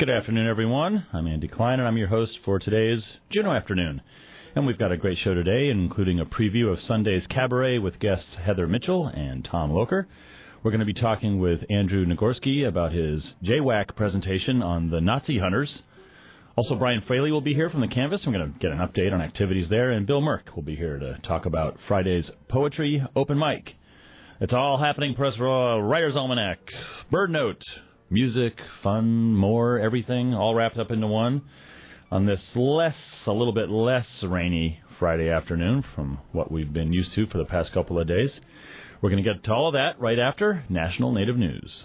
Good afternoon, everyone. I'm Andy Klein, and I'm your host for today's Juneau Afternoon. And we've got a great show today, including a preview of Sunday's Cabaret with guests Heather Mitchell and Tom Locher. We're going to be talking with Andrew Nagorski about his JWAC presentation on the Nazi Hunters. Also, Brian Fraley will be here from the Canvas. We're going to get an update on activities there. And Bill Merck will be here to talk about Friday's Poetry Open Mic. It's all happening. Press Writer's Almanac, Bird Note, music, fun, more, everything, all wrapped up into one on this a little bit less rainy Friday afternoon from what we've been used to for the past couple of days. We're going to get to all of that right after National Native News.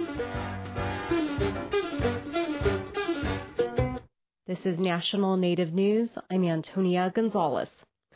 This is National Native News. I'm Antonia Gonzalez.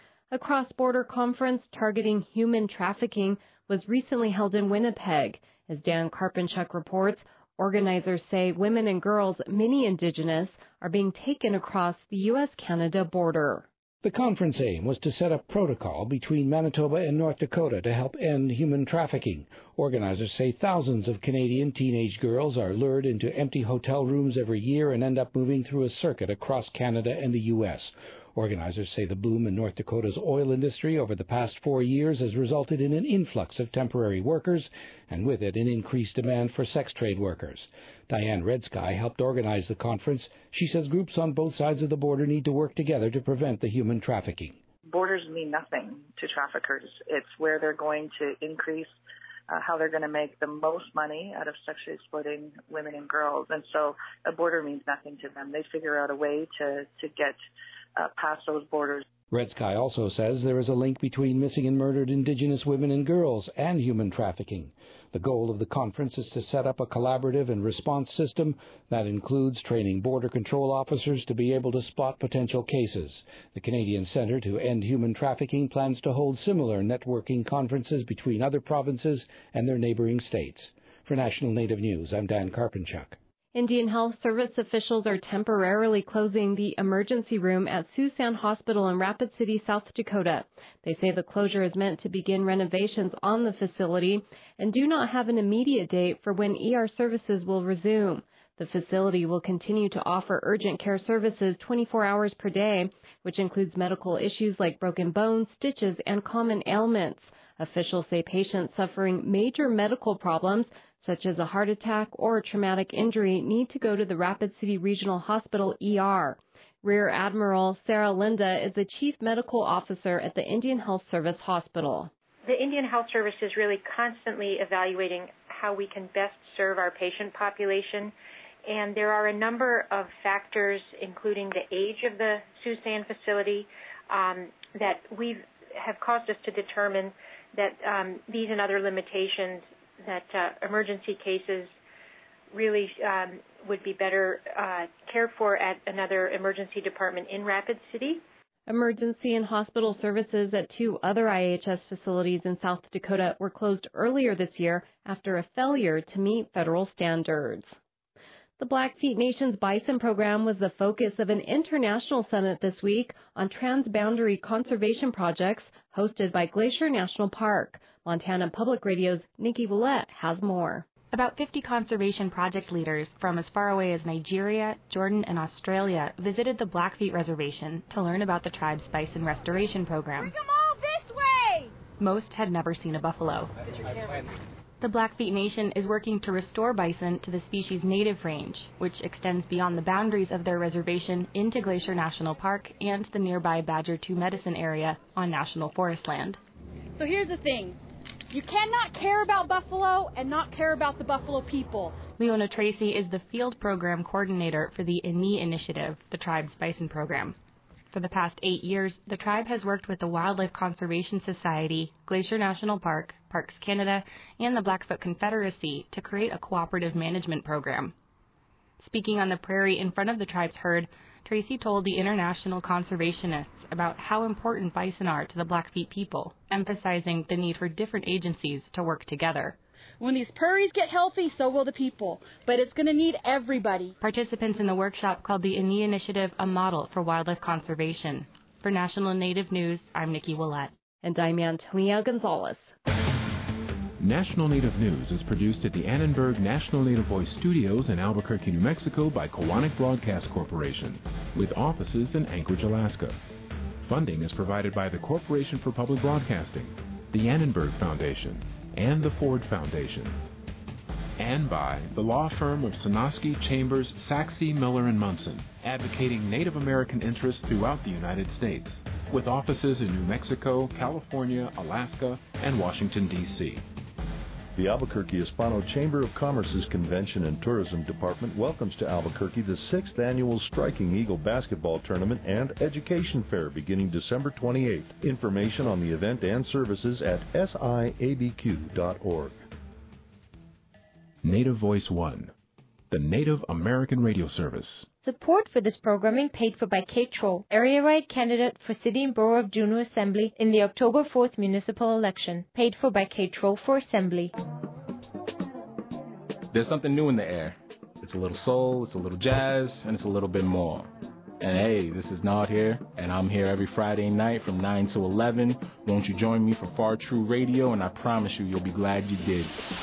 A cross-border conference targeting human trafficking was recently held in Winnipeg. As Dan Karpenchuk reports, organizers say women and girls, many Indigenous, are being taken across the U.S.-Canada border. The conference aim was to set up protocol between Manitoba and North Dakota to help end human trafficking. Organizers say thousands of Canadian teenage girls are lured into empty hotel rooms every year and end up moving through a circuit across Canada and the U.S. Organizers say the boom in North Dakota's oil industry over the past 4 years has resulted in an influx of temporary workers, and with it an increased demand for sex trade workers. Diane Redsky helped organize the conference. She says groups on both sides of the border need to work together to prevent the human trafficking. Borders mean nothing to traffickers. It's where they're going to increase how they're going to make the most money out of sexually exploiting women and girls. And so a border means nothing to them. They figure out a way to get past those borders. Redsky also says there is a link between missing and murdered Indigenous women and girls and human trafficking. The goal of the conference is to set up a collaborative and response system that includes training border control officers to be able to spot potential cases. The Canadian Centre to End Human Trafficking plans to hold similar networking conferences between other provinces and their neighboring states. For National Native News, I'm Dan Karpenchuk. Indian Health Service officials are temporarily closing the emergency room at Sault-Ste. Hospital in Rapid City, South Dakota. They say the closure is meant to begin renovations on the facility and do not have an immediate date for when ER services will resume. The facility will continue to offer urgent care services 24 hours per day, which includes medical issues like broken bones, stitches, and common ailments. Officials say patients suffering major medical problems such as a heart attack or a traumatic injury, need to go to the Rapid City Regional Hospital ER. Rear Admiral Sarah Linda is the Chief Medical Officer at the Indian Health Service Hospital. The Indian Health Service is really constantly evaluating how we can best serve our patient population. And there are a number of factors, including the age of the Sault Ste. Facility, that have caused us to determine that these and other limitations that emergency cases really would be better cared for at another emergency department in Rapid City. Emergency and hospital services at 2 other IHS facilities in South Dakota were closed earlier this year after a failure to meet federal standards. The Blackfeet Nation's Bison Program was the focus of an international summit this week on transboundary conservation projects hosted by Glacier National Park. Montana Public Radio's Nikki Willett has more. About 50 conservation project leaders from as far away as Nigeria, Jordan, and Australia visited the Blackfeet Reservation to learn about the tribe's bison restoration program. Bring them all this way! Most had never seen a buffalo. The Blackfeet Nation is working to restore bison to the species' native range, which extends beyond the boundaries of their reservation into Glacier National Park and the nearby Badger 2 Medicine area on National Forest land. So here's the thing. You cannot care about buffalo and not care about the buffalo people. Leona Tracy is the field program coordinator for the INI initiative, the tribe's bison program. For the past 8 years, the tribe has worked with the Wildlife Conservation Society, Glacier National Park, Parks Canada, and the Blackfoot Confederacy to create a cooperative management program. Speaking on the prairie in front of the tribe's herd, Tracy told the international conservationists about how important bison are to the Blackfeet people, emphasizing the need for different agencies to work together. When these prairies get healthy, so will the people. But it's going to need everybody. Participants in the workshop called the INI Initiative a model for wildlife conservation. For National Native News, I'm Nikki Willett. And I'm Antonia Gonzalez. National Native News is produced at the Annenberg National Native Voice Studios in Albuquerque, New Mexico by Kowanik Broadcast Corporation, with offices in Anchorage, Alaska. Funding is provided by the Corporation for Public Broadcasting, the Annenberg Foundation, and the Ford Foundation. And by the law firm of Sonosky, Chambers, Saxe, Miller & Munson, advocating Native American interests throughout the United States, with offices in New Mexico, California, Alaska, and Washington, D.C. The Albuquerque Hispano Chamber of Commerce's Convention and Tourism Department welcomes to Albuquerque the 6th Annual Striking Eagle Basketball Tournament and Education Fair beginning December 28th. Information on the event and services at siabq.org. Native Voice One, the Native American Radio Service. Support for this programming paid for by Kate Troll, area-wide candidate for City and Borough of Juneau Assembly in the October 4th municipal election. Paid for by Kate Troll for Assembly. There's something new in the air. It's a little soul, it's a little jazz, and it's a little bit more. And hey, this is Nod here, and I'm here every Friday night from 9 to 11. Won't you join me for Far True Radio, and I promise you'll be glad you did.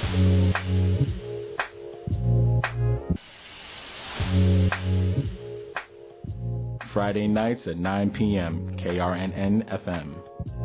Friday nights at 9 p.m., KRNN-FM.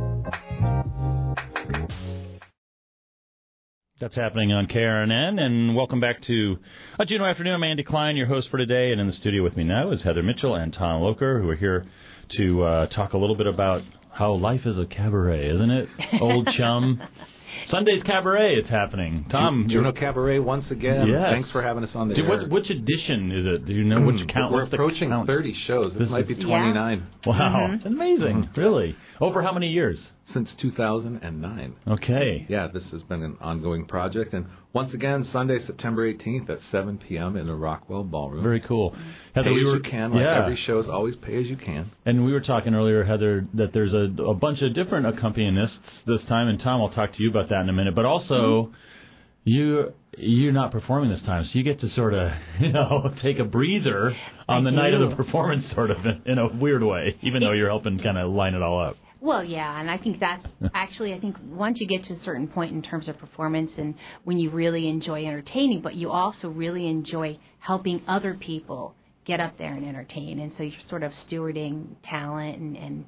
That's happening on KRNN, and welcome back to a Juneau Afternoon. I'm Andy Klein, your host for today, and in the studio with me now is Heather Mitchell and Tom Locher, who are here to talk a little bit about how life is a cabaret, isn't it? Old chum. Sunday's Cabaret, it's happening. Tom. Juneau Cabaret once again. Yes. Thanks for having us on the air. Which edition is it? Do you know which count? We're approaching 30 shows. This might be 29. Yeah. Wow. It's amazing. Really. Over how many years? Since 2009. Okay. Yeah, this has been an ongoing project. And once again, Sunday, September 18th at 7 p.m. in the Rockwell Ballroom. Very cool. Heather, pay as you can. Like every show is always pay as you can. And we were talking earlier, Heather, that there's a bunch of different accompanists this time. And Tom, I'll talk to you about that in a minute. But also, you're not performing this time, so you get to sort of, take a breather on the night of the performance, sort of, in a weird way, even though you're helping kind of line it all up. Well, yeah, and I think that's actually, I think once you get to a certain point in terms of performance and when you really enjoy entertaining, but you also really enjoy helping other people get up there and entertain. And so you're sort of stewarding talent and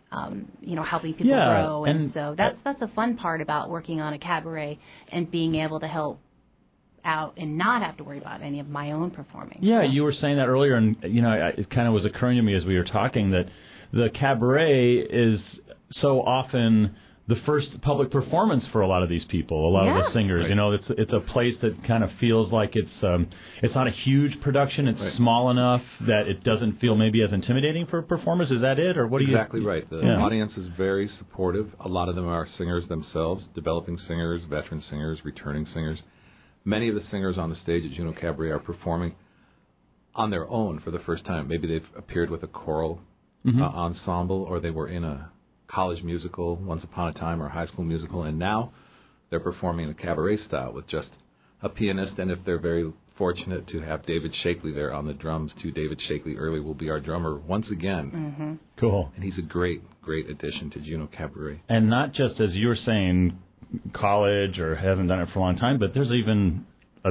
helping people grow. And so that's a fun part about working on a cabaret and being able to help out and not have to worry about any of my own performing. Yeah, you were saying that earlier, and, it kind of was occurring to me as we were talking that the cabaret is so often the first public performance for a lot of these people, a lot of the singers. Right. It's a place that kind of feels like it's not a huge production. It's small enough that it doesn't feel maybe as intimidating for performers. Is that it, or what do you? Exactly right. The audience is very supportive. A lot of them are singers themselves, developing singers, veteran singers, returning singers. Many of the singers on the stage at Juneau Cabaret are performing on their own for the first time. Maybe they've appeared with a choral ensemble, or they were in a college musical once upon a time, or a high school musical, and now they're performing in a cabaret style with just a pianist, and if they're very fortunate to have David Shakely there on the drums too. David Shakely early will be our drummer once again. Mm-hmm. Cool. And he's a great addition to Juneau Cabaret. And not just, as you were saying, college or haven't done it for a long time, but there's even a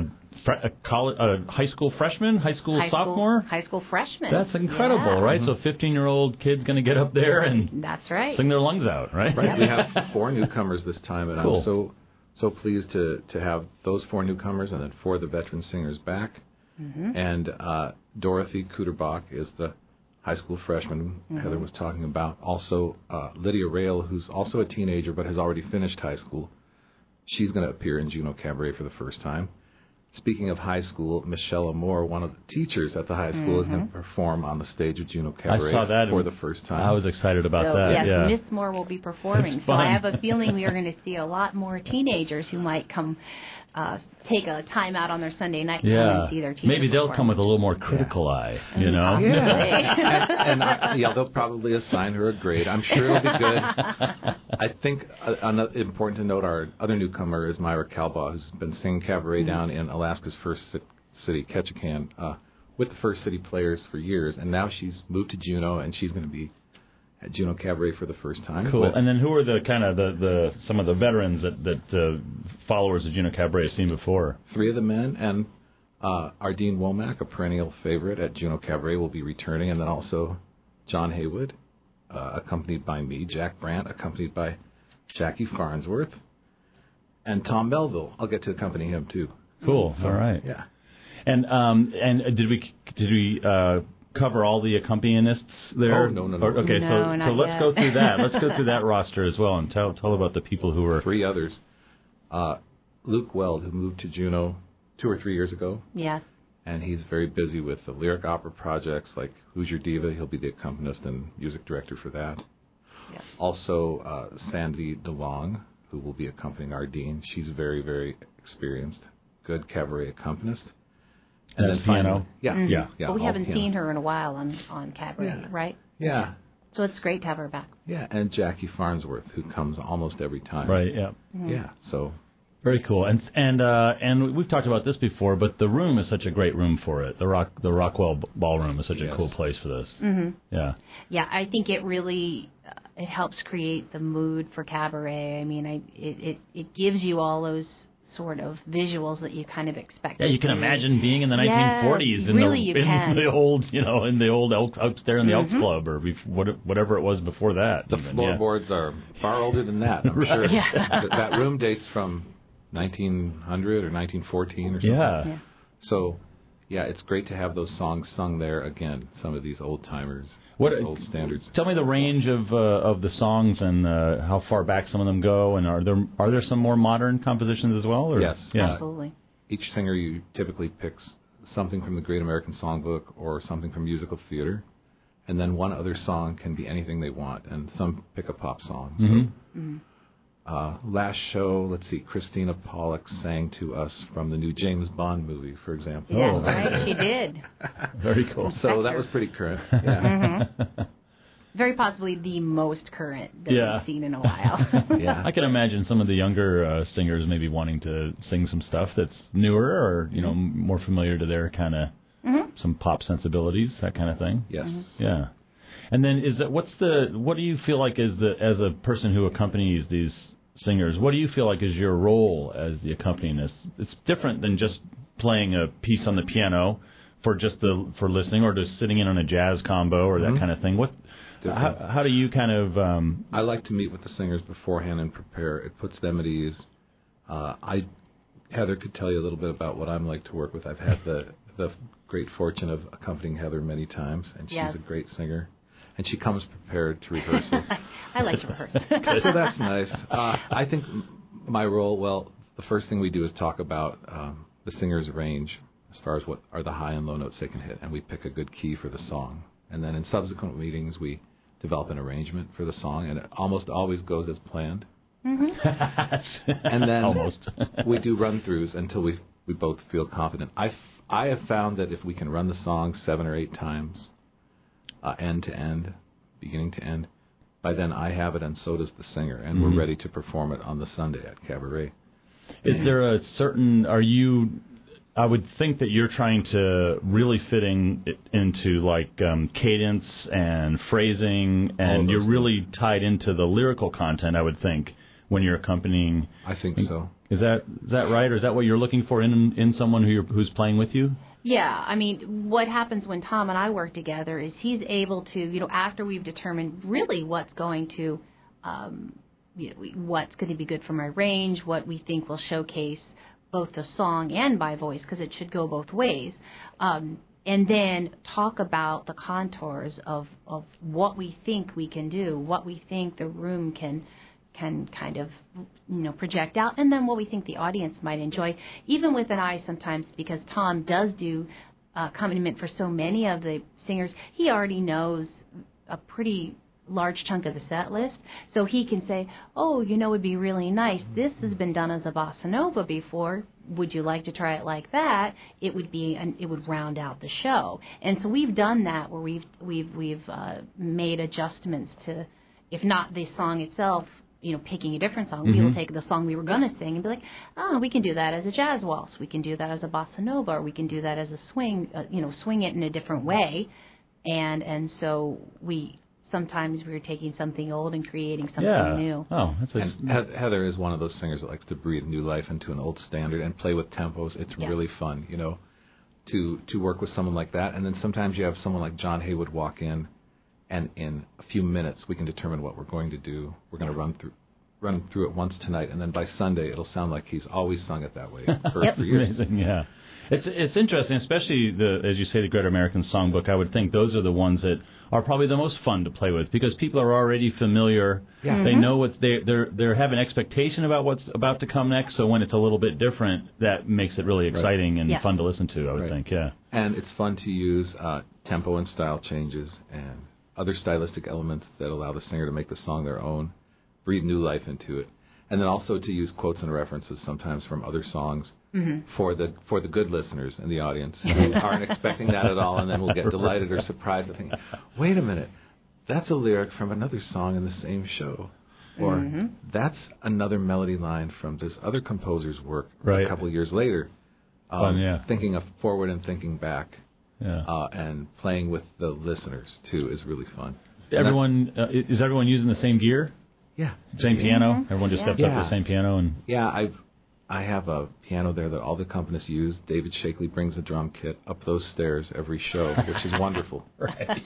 high school freshman, high school sophomore? High school freshman. That's incredible, right? So 15-year-old kid's going to get up there and that's right. Sing their lungs out, right? Right. We have 4 newcomers this time, and I'm so pleased to have those 4 newcomers and then 4 of the veteran singers back. Mm-hmm. And Dorothy Kuderbach is the high school freshman Heather was talking about. Also, Lydia Rail, who's also a teenager but has already finished high school. She's going to appear in Juneau Cabaret for the first time. Speaking of high school, Michelle Amore, one of the teachers at the high school, is going to perform on the stage of Juneau Cabaret I saw that for the first time. I was excited about that. Yes, Miss Moore will be performing. So I have a feeling we are going to see a lot more teenagers who might come take a time out on their Sunday night and see their teacher. Maybe they'll come with a little more critical eye, and they'll probably assign her a grade. I'm sure it'll be good. I think important to note, our other newcomer is Myra Calbaugh, who's been singing cabaret down in Alaska's first city, Ketchikan, with the First City Players for years, and now she's moved to Juneau, and she's going to be at Juneau Cabaret for the first time. Cool. And then who are the kind of the some of the veterans that followers of Juneau Cabaret have seen before? 3 of the men, and Ardeen Womack, a perennial favorite at Juneau Cabaret, will be returning, and then also John Haywood, accompanied by me, Jack Brandt, accompanied by Jackie Farnsworth, and Tom Melville. I'll get to accompany him too. Cool. So, all right. Yeah. And did we cover all the accompanists there? Oh, no. Okay, no, so let's go through that. Let's go through that roster as well and tell about the people who were 3 others. Luke Weld, who moved to Juneau 2 or 3 years ago. Yeah. And he's very busy with the lyric opera projects like Who's Your Diva? He'll be the accompanist and music director for that. Yes. Also, Sandy DeLong, who will be accompanying Ardeen. She's very, very experienced, good cabaret accompanist. And then piano. Yeah. But we haven't piano. seen her in a while on cabaret, right? Yeah. So it's great to have her back. Yeah, and Jackie Farnsworth, who comes almost every time. Right. Yeah. Mm-hmm. Yeah. So. Very cool. And we've talked about this before, but the room is such a great room for it. The Rockwell Ballroom is such a cool place for this. Mm-hmm. Yeah. Yeah, I think it really it helps create the mood for cabaret. I mean, it gives you all those sort of visuals that you kind of expect. Yeah, you can imagine being in the 1940s in the old, in the old Elks, upstairs in the Elks Club or whatever it was before that. The floorboards are far older than that, I'm sure. Yeah. That room dates from 1900 or 1914 or something. Yeah. So, yeah, it's great to have those songs sung there again, some of these old-timers, old standards. Tell me the range of the songs and how far back some of them go, and are there some more modern compositions as well? Or? Yes. Yeah. Absolutely. Each singer typically picks something from the Great American Songbook or something from musical theater, and then one other song can be anything they want, and some pick a pop song. Mm-hmm. So, last show, let's see, Christina Pollock sang to us from the new James Bond movie, for example. Yeah, right, she did. Very cool. So that was pretty current. Yeah. Mm-hmm. Very possibly the most current that we've seen in a while. Yeah, I can imagine some of the younger singers maybe wanting to sing some stuff that's newer or more familiar to their kind of some pop sensibilities, that kind of thing. Yes. Mm-hmm. Yeah. And then what do you feel like as a person who accompanies these singers, what do you feel like is your role as the accompanist? It's different than just playing a piece on the piano for listening or just sitting in on a jazz combo or that kind of thing. How do you kind of... I like to meet with the singers beforehand and prepare. It puts them at ease. Heather could tell you a little bit about what I'm like to work with. I've had the great fortune of accompanying Heather many times, and she's a great singer. And she comes prepared to rehearsal. I like to rehearse. So that's nice. I think my role, the first thing we do is talk about the singer's range as far as what are the high and low notes they can hit, and we pick a good key for the song. And then in subsequent meetings, we develop an arrangement for the song, and it almost always goes as planned. Mm-hmm. And then almost. we do run-throughs until we both feel confident. I have found that if we can run the song 7 or 8 times, end to end, beginning to end, by then I have it and so does the singer, and we're ready to perform it on the Sunday at Cabaret. Is there a certain, I would think that you're trying to really fit into like cadence and phrasing, and you're really tied into the lyrical content, I would think, when you're accompanying. I think so. Is that right, or is that what you're looking for in someone who's playing with you? Yeah, I mean, what happens when Tom and I work together is he's able to, after we've determined really what's going to, what's going to be good for my range, what we think will showcase both the song and by voice, because it should go both ways, and then talk about the contours of what we think we can do, what we think the room can kind of, project out, and then what we think the audience might enjoy, even with an eye sometimes, because Tom does do accompaniment for so many of the singers. He already knows a pretty large chunk of the set list, so he can say, it'd be really nice. This has been done as a bossa nova before. Would you like to try it like that? It would round out the show. And so we've done that where we've made adjustments to, if not the song itself, picking a different song. We will take the song we were going to sing and be like, we can do that as a jazz waltz. We can do that as a bossa nova, or we can do that as a swing, swing it in a different way. And so we sometimes we're taking something old and creating something new. Oh, and Heather is one of those singers that likes to breathe new life into an old standard and play with tempos. It's really fun, to work with someone like that. And then sometimes you have someone like John Haywood walk in, and in a few minutes we can determine what we're going to do. We're going to run through it once tonight, and then by Sunday it'll sound like he's always sung it that way for years. Amazing, yeah. It's interesting, especially as you say, the Great American Songbook. I would think those are the ones that are probably the most fun to play with because people are already familiar. Yeah. Mm-hmm. They know what they have an expectation about what's about to come next. So when it's a little bit different, that makes it really exciting and fun to listen to. I would think, yeah. And it's fun to use tempo and style changes and other stylistic elements that allow the singer to make the song their own, breathe new life into it. And then also to use quotes and references sometimes from other songs for the good listeners in the audience who aren't expecting that at all, and then will get delighted or surprised and think, wait a minute, that's a lyric from another song in the same show. Or that's another melody line from this other composer's work a couple of years later. Thinking forward and thinking back and playing with the listeners, too, is really fun. Is everyone using the same gear? Yeah. Same piano? Everyone just steps up to the same piano? And I have a piano there that all the companists use. David Shakely brings a drum kit up those stairs every show, which is wonderful. Right.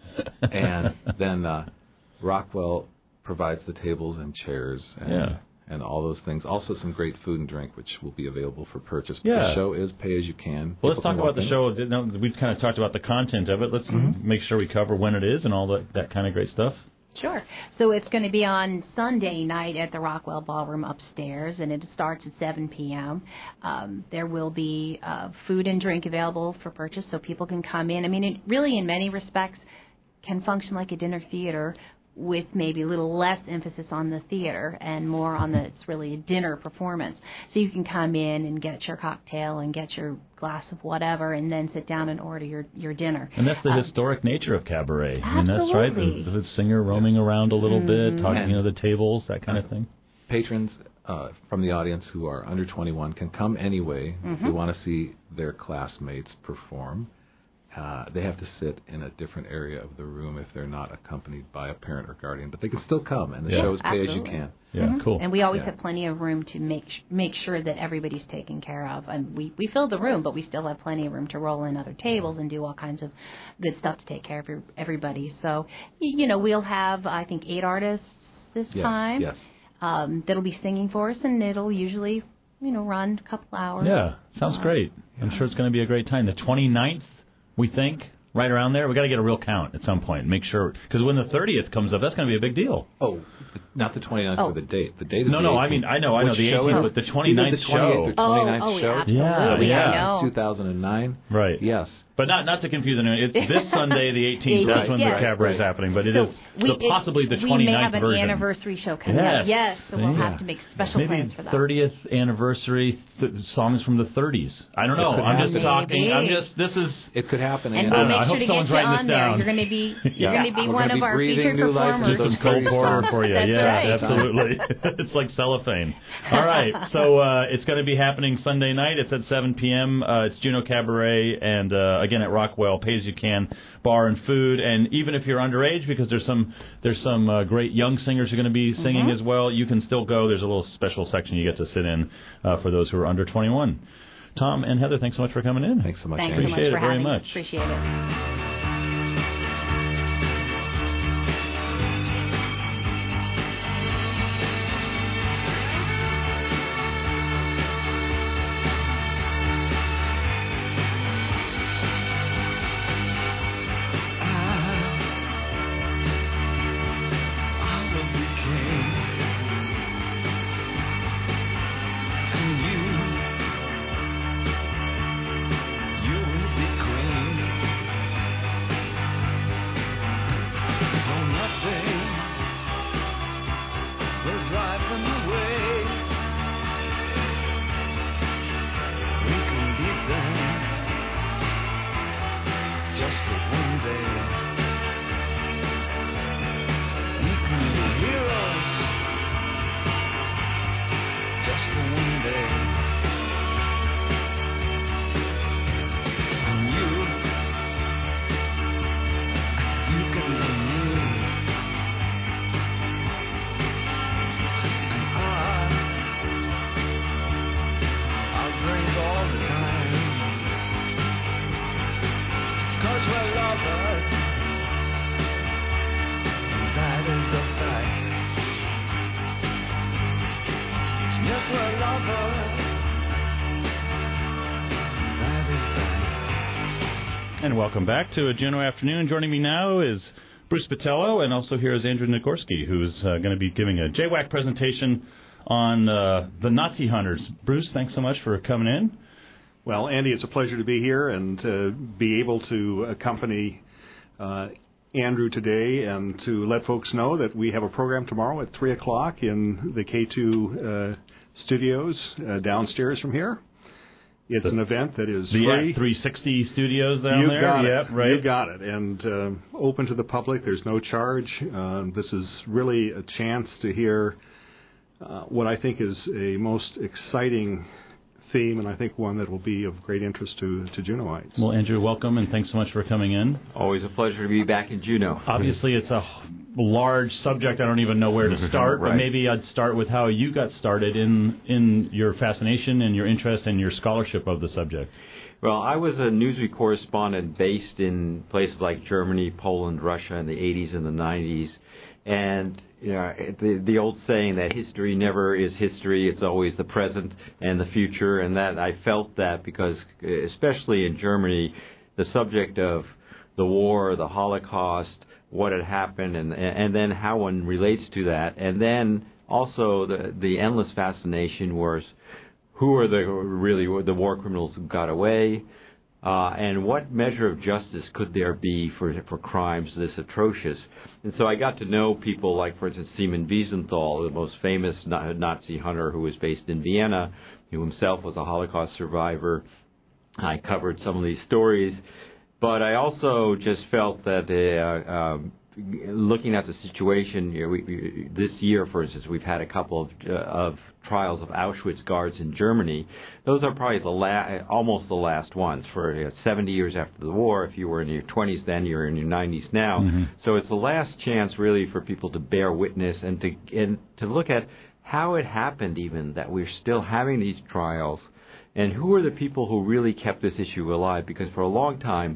And then Rockwell provides the tables and chairs and all those things. Also some great food and drink, which will be available for purchase. But the show is pay as you can. Well, let's talk about the show. We've kind of talked about the content of it. Let's make sure we cover when it is and all that kind of great stuff. Sure. So it's going to be on Sunday night at the Rockwell Ballroom upstairs, and it starts at 7 p.m. There will be food and drink available for purchase, so people can come in. I mean, it really, in many respects, can function like a dinner theater with maybe a little less emphasis on the theater and more on it's really a dinner performance. So you can come in and get your cocktail and get your glass of whatever and then sit down and order your dinner. And that's the historic nature of cabaret. Absolutely. I mean, that's right. The singer roaming around a little bit, talking the tables, that kind of thing. Patrons from the audience who are under 21 can come anyway if they want to see their classmates perform. They have to sit in a different area of the room if they're not accompanied by a parent or guardian, but they can still come, and the show is pay as you can. Yeah, cool. And we always have plenty of room to make sure that everybody's taken care of. And we fill the room, but we still have plenty of room to roll in other tables and do all kinds of good stuff to take care of everybody. So, we'll have, I think, 8 artists this time. Yes. That'll be singing for us, and it'll usually, run a couple hours. Yeah, sounds great. I'm sure it's going to be a great time. The 29th. We think, right around there. We got to get a real count at some point. Make sure, because when the 30th comes up, that's going to be a big deal. Oh, not the 29th for the date. The date. No, I know the 18th, but the 29th show. The 29th show. Absolutely. Yeah. 2009. Right. Yes. But not to confuse anyone. It's this Sunday, the 18th. That's when the cabaret is happening. But it is possibly the 29th version. We may have an anniversary show coming up. Yes. So we'll have to make special plans for that. Maybe 30th anniversry songs from the 30s. I don't know. I'm just talking. It could happen. And we'll make sure to get you on there. You're going to be one of our featured performers. Just some Cole Porter for you. Yeah, absolutely. It's like cellophane. All right. So it's going to be happening Sunday night. It's at 7 p.m. It's Juno Cabaret and again at Rockwell, pay as you can, bar and food, and even if you're underage, because there's some great young singers who are going to be singing as well, you can still go. There's a little special section you get to sit in for those who are under 21. Tom and Heather, thanks so much for coming in. Thanks so much. Thanks so much for having us. Appreciate it. And welcome back to a Juneau Afternoon. Joining me now is Bruce Botelho, and also here is Andrew Nagorski, who's going to be giving a JWAC presentation on the Nazi hunters. Bruce, thanks so much for coming in. Well, Andy, it's a pleasure to be here and to be able to accompany Andrew today and to let folks know that we have a program tomorrow at 3 o'clock in the K2 studios downstairs from here. It's an event that is free. 360 studios down there? Yep, right. You got it. And open to the public. There's no charge. This is really a chance to hear what I think is a most exciting theme, and I think one that will be of great interest to Juneauites. Well, Andrew, welcome, and thanks so much for coming in. Always a pleasure to be back in Juneau. Obviously, it's a large subject. I don't even know where to start, right. But maybe I'd start with how you got started in your fascination and your interest and your scholarship of the subject. Well, I was a Newsweek correspondent based in places like Germany, Poland, Russia in the 80s and the 90s. And you know, the old saying that history never is history, it's always the present and the future, and that I felt that because, especially in Germany, the subject of the war, the Holocaust, what had happened, and then how one relates to that, and then also the endless fascination was who are the war criminals who got away, and what measure of justice could there be for crimes this atrocious? And so I got to know people like, for instance, Simon Wiesenthal, the most famous Nazi hunter who was based in Vienna, who himself was a Holocaust survivor. I covered some of these stories, but I also just felt that looking at the situation, this year, for instance, we've had a couple of trials of Auschwitz guards in Germany. Those are probably almost the last ones. For 70 years after the war, if you were in your 20s then, you're in your 90s now. Mm-hmm. So it's the last chance, really, for people to bear witness and to look at how it happened, even that we're still having these trials, and who are the people who really kept this issue alive. Because for a long time,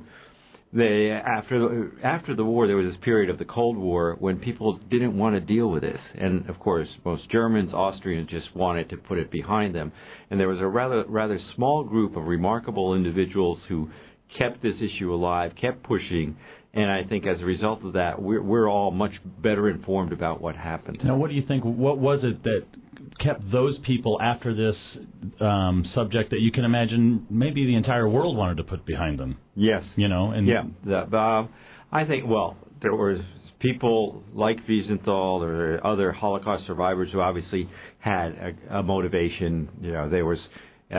after the war, there was this period of the Cold War when people didn't want to deal with this, and of course, most Germans, Austrians just wanted to put it behind them. And there was a rather small group of remarkable individuals who kept this issue alive, kept pushing. And I think as a result of that, we're all much better informed about what happened. Now, what do you think? What was it that kept those people after this subject that you can imagine maybe the entire world wanted to put behind them? Yes. You know? And I think, there were people like Wiesenthal or other Holocaust survivors who obviously had a motivation. You know, there was,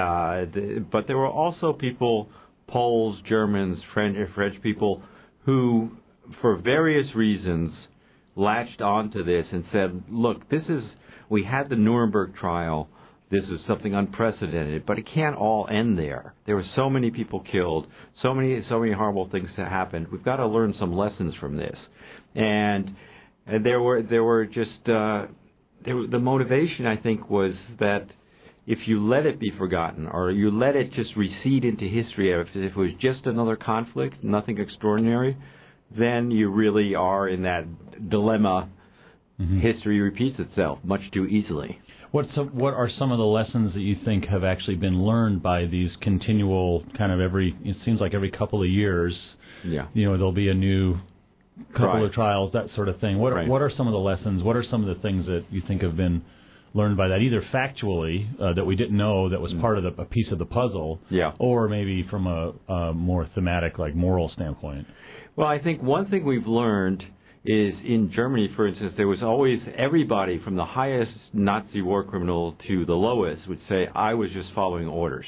but there were also people, Poles, Germans, French people, who, for various reasons, latched onto this and said, look, we had the Nuremberg trial, this is something unprecedented, but it can't all end there. There were so many people killed, so many horrible things that happened. We've got to learn some lessons from this. And there were just, the motivation, I think, was that if you let it be forgotten, or you let it just recede into history, if it was just another conflict, nothing extraordinary, then you really are in that dilemma. Mm-hmm. History repeats itself much too easily. What are some of the lessons that you think have actually been learned by these continual kind of it seems like every couple of years, there'll be a new couple of trials, that sort of thing. What are some of the lessons? What are some of the things that you think have been learned by that, either factually that we didn't know that was part of a piece of the puzzle, or maybe from a more thematic, like moral standpoint? Well, I think one thing we've learned is in Germany, for instance, there was always everybody from the highest Nazi war criminal to the lowest would say, I was just following orders.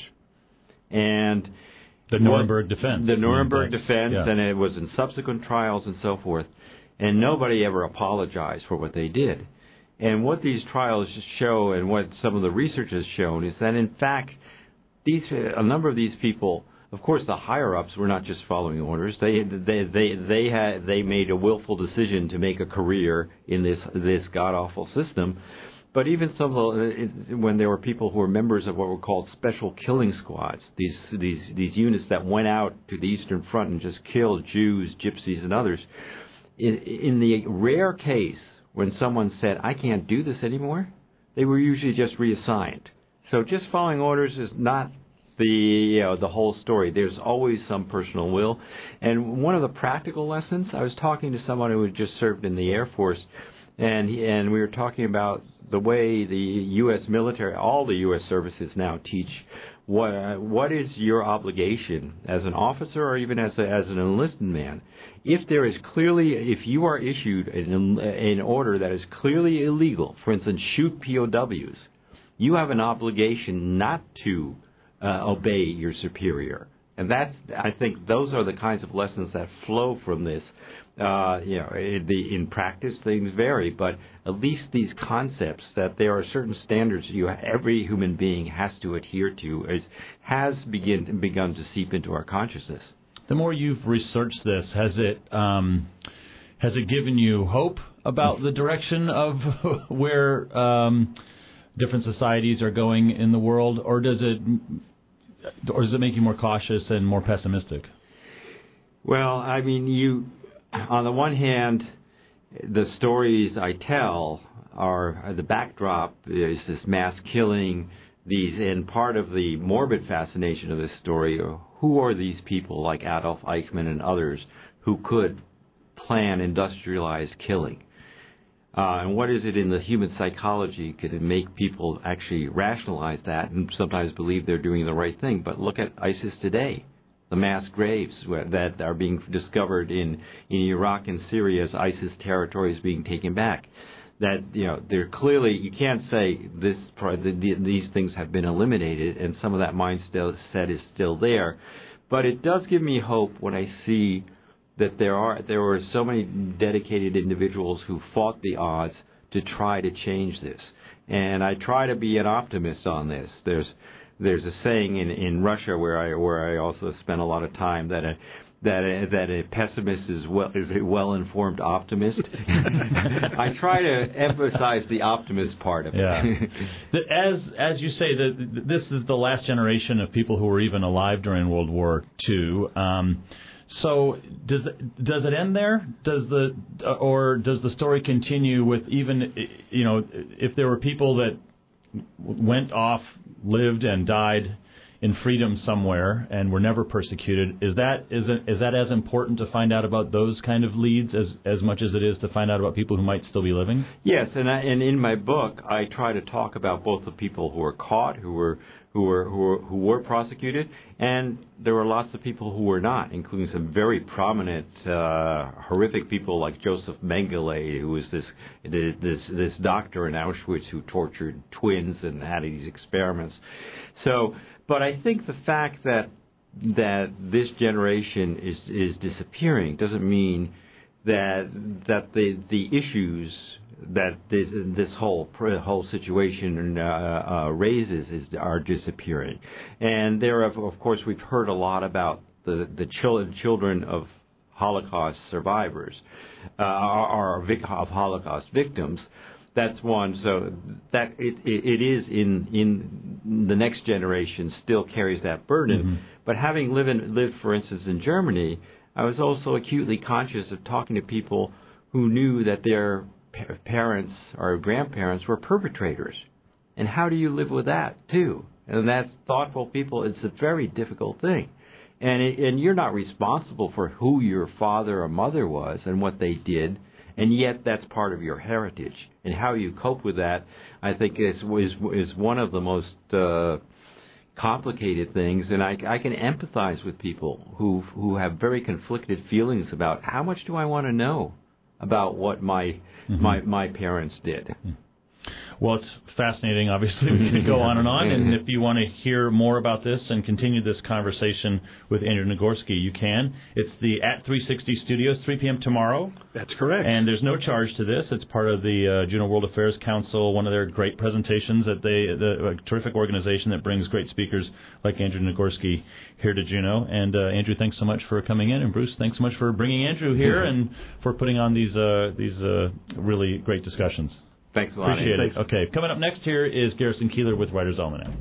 And the Nuremberg defense. The Nuremberg defense, and it was in subsequent trials and so forth. And nobody ever apologized for what they did. And what these trials show, and what some of the research has shown, is that in fact, a number of these people, of course, the higher ups were not just following orders. They made a willful decision to make a career in this god awful system. But even when there were people who were members of what were called special killing squads, these units that went out to the Eastern Front and just killed Jews, Gypsies, and others, in the rare case when someone said, I can't do this anymore, they were usually just reassigned. So just following orders is not the whole story. There's always some personal will. And one of the practical lessons, I was talking to someone who had just served in the Air Force, and we were talking about the way the U.S. military, all the U.S. services now teach what is your obligation as an officer or even as an enlisted man. If you are issued an order that is clearly illegal, for instance, shoot POWs, you have an obligation not to obey your superior. And I think those are the kinds of lessons that flow from this. In practice, things vary, but at least these concepts that there are certain standards every human being has to adhere to has begun to seep into our consciousness. The more you've researched this, has it given you hope about the direction of where different societies are going in the world, or does it make you more cautious and more pessimistic? Well, I mean, on the one hand, the stories I tell are the backdrop is this mass killing, and part of the morbid fascination of this story are who are these people like Adolf Eichmann and others who could plan industrialized killing? And what is it in the human psychology could make people actually rationalize that and sometimes believe they're doing the right thing? But look at ISIS today. The mass graves that are being discovered in Iraq and Syria as ISIS territory is being taken back. That they're clearly, you can't say these things have been eliminated, and some of that mindset is still there. But it does give me hope when I see that there were so many dedicated individuals who fought the odds to try to change this. And I try to be an optimist on this. There's a saying in Russia where I also spent a lot of time that a pessimist is a well-informed optimist. I try to emphasize the optimist part of it. Yeah. As you say, this is the last generation of people who were even alive during World War II. So does it end there? Or does the story continue with even if there were people that went off, lived and died in freedom somewhere and were never persecuted, is that as important to find out about those kind of leads as much as it is to find out about people who might still be living? Yes, and in my book I try to talk about both the people who were caught, who were prosecuted, and there were lots of people who were not, including some very prominent, horrific people like Joseph Mengele, who was this doctor in Auschwitz who tortured twins and had these experiments. So, but I think the fact that this generation is disappearing doesn't mean that the issues that this whole situation raises are disappearing. And of course, we've heard a lot about the children of Holocaust survivors, of Holocaust victims. That's one. So that it is in the next generation still carries that burden. Mm-hmm. But having lived, for instance, in Germany, I was also acutely conscious of talking to people who knew that their parents or grandparents were perpetrators. And how do you live with that, too? And that's thoughtful people. It's a very difficult thing. And you're not responsible for who your father or mother was and what they did, and yet that's part of your heritage. And how you cope with that, I think, is one of the most complicated things. And I can empathize with people who have very conflicted feelings about how much do I want to know about what my parents did. Well, it's fascinating. Obviously, we could go on and on. And if you want to hear more about this and continue this conversation with Andrew Nagorski, you can. It's the At 360 Studios, 3 p.m. tomorrow. That's correct. And there's no charge to this. It's part of the Juneau World Affairs Council, one of their great presentations a terrific organization that brings great speakers like Andrew Nagorski here to Juneau. And Andrew, thanks so much for coming in. And Bruce, thanks so much for bringing Andrew here and for putting on these really great discussions. Thanks a lot. Appreciate it. Okay, coming up next here is Garrison Keillor with Writer's Almanac.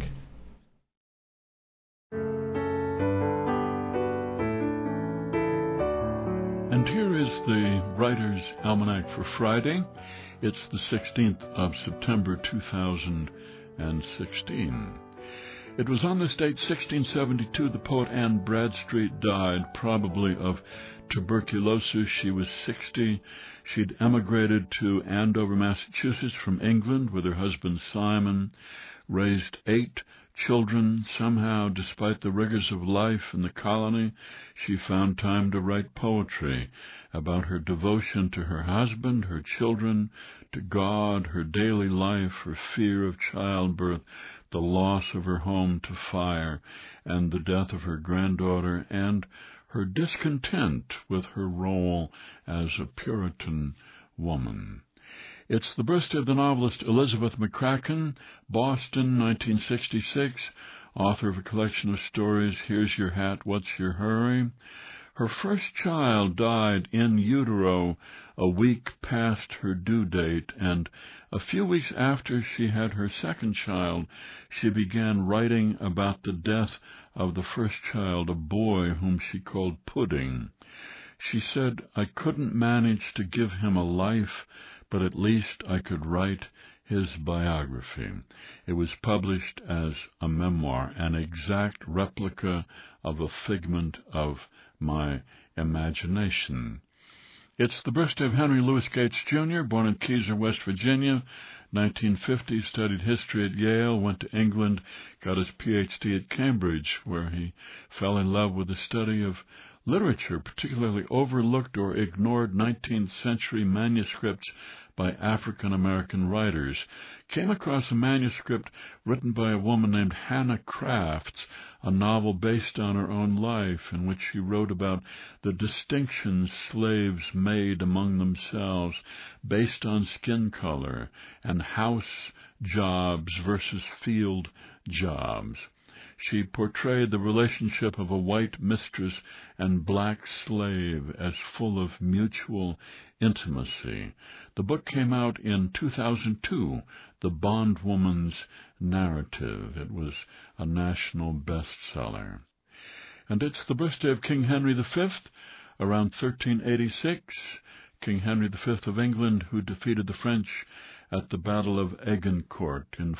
And here is the Writer's Almanac for Friday. It's the 16th of September, 2016. It was on this date, 1672, the poet Anne Bradstreet died, probably of tuberculosis. She was 60. She'd emigrated to Andover, Massachusetts from England with her husband Simon, raised 8 children. Somehow, despite the rigors of life in the colony, she found time to write poetry about her devotion to her husband, her children, to God, her daily life, her fear of childbirth, the loss of her home to fire, and the death of her granddaughter, and her discontent with her role as a Puritan woman. It's the birthday of the novelist Elizabeth McCracken, Boston, 1966, author of a collection of stories, Here's Your Hat, What's Your Hurry? Her first child died in utero a week past her due date, and a few weeks after she had her second child, she began writing about the death of the first child, a boy whom she called Pudding. She said, I couldn't manage to give him a life, but at least I could write his biography. It was published as a memoir, an exact replica of a figment of my imagination. It's the birthday of Henry Louis Gates, Jr., born in Keyser, West Virginia, 1950, studied history at Yale, went to England, got his Ph.D. at Cambridge, where he fell in love with the study of literature, particularly overlooked or ignored 19th century manuscripts by African-American writers. Came across a manuscript written by a woman named Hannah Crafts, a novel based on her own life, in which she wrote about the distinctions slaves made among themselves based on skin color and house jobs versus field jobs. She portrayed the relationship of a white mistress and black slave as full of mutual intimacy. The book came out in 2002, The Bondwoman's Narrative. It was a national bestseller. And it's the birthday of King Henry V, around 1386. King Henry V of England, who defeated the French at the Battle of Agincourt in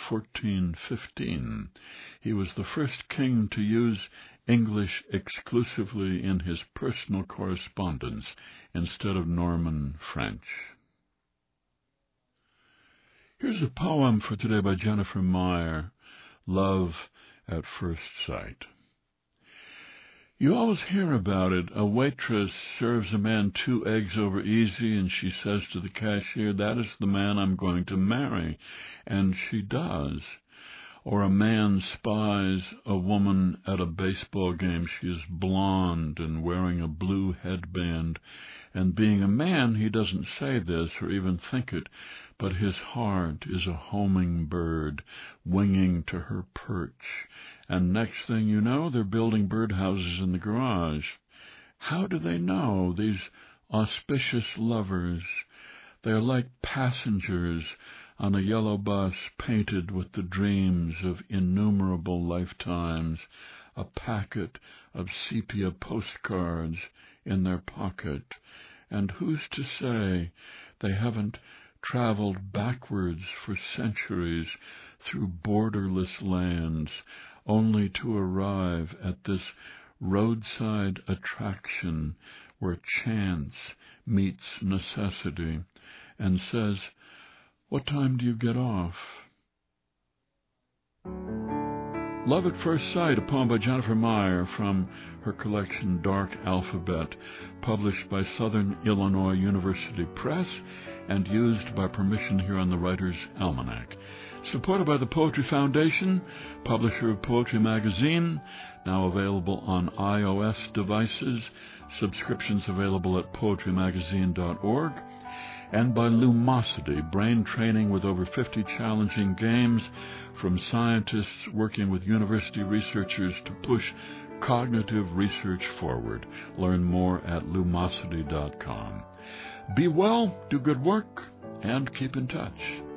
1415. He was the first king to use English exclusively in his personal correspondence instead of Norman French. Here's a poem for today by Jennifer Meyer, Love at First Sight. You always hear about it. A waitress serves a man 2 eggs over easy, and she says to the cashier, that is the man I'm going to marry. And she does. Or a man spies a woman at a baseball game. She is blonde and wearing a blue headband. And being a man, he doesn't say this or even think it, but his heart is a homing bird winging to her perch. And next thing you know, they're building birdhouses in the garage. How do they know, these auspicious lovers? They're like passengers on a yellow bus painted with the dreams of innumerable lifetimes, a packet of sepia postcards in their pocket. And who's to say they haven't traveled backwards for centuries through borderless lands, only to arrive at this roadside attraction where chance meets necessity and says, what time do you get off? Love at First Sight, a poem by Jennifer Meyer from her collection Dark Alphabet, published by Southern Illinois University Press and used by permission here on the Writer's Almanac. Supported by the Poetry Foundation, publisher of Poetry Magazine, now available on iOS devices, subscriptions available at poetrymagazine.org, and by Lumosity, brain training with over 50 challenging games from scientists working with university researchers to push cognitive research forward. Learn more at lumosity.com. Be well, do good work, and keep in touch.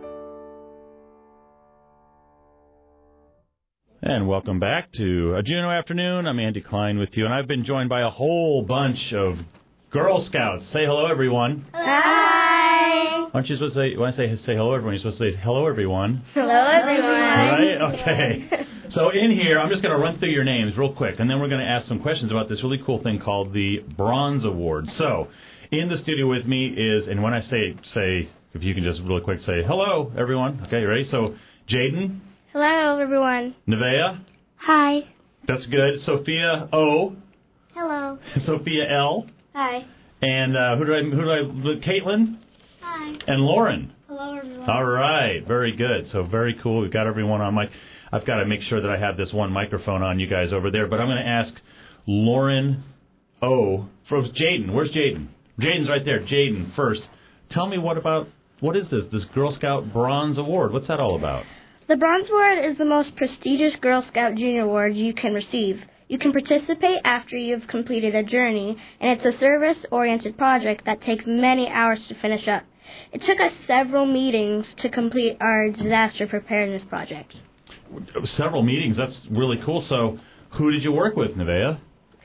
And welcome back to a Juno Afternoon. I'm Andy Klein with you, and I've been joined by a whole bunch of Girl Scouts. Say hello, everyone. Hi. Aren't you supposed to say, when I say hello, everyone, you're supposed to say hello, everyone. Hello, everyone. Right? Okay. So in here, I'm just going to run through your names real quick, and then we're going to ask some questions about this really cool thing called the Bronze Award. So in the studio with me is, and when I say, if you can just really quick say, hello, everyone. Okay, you ready? So Jaden. Hello, everyone. Nevaeh. Hi. That's good. Sophia O. Hello. Sophia L. Hi. And Caitlin. Hi. And Lauren. Hello, everyone. All right, very good. So very cool. We've got everyone on mic. I've got to make sure that I have this one microphone on you guys over there. But I'm going to ask Lauren O. from Jaden. Where's Jaden? Jaden's right there. Jaden, first. Tell me what is this Girl Scout Bronze Award? What's that all about? The Bronze Award is the most prestigious Girl Scout Junior Award you can receive. You can participate after you've completed a journey, and it's a service-oriented project that takes many hours to finish up. It took us several meetings to complete our disaster preparedness project. Several meetings. That's really cool. So who did you work with, Nevaeh?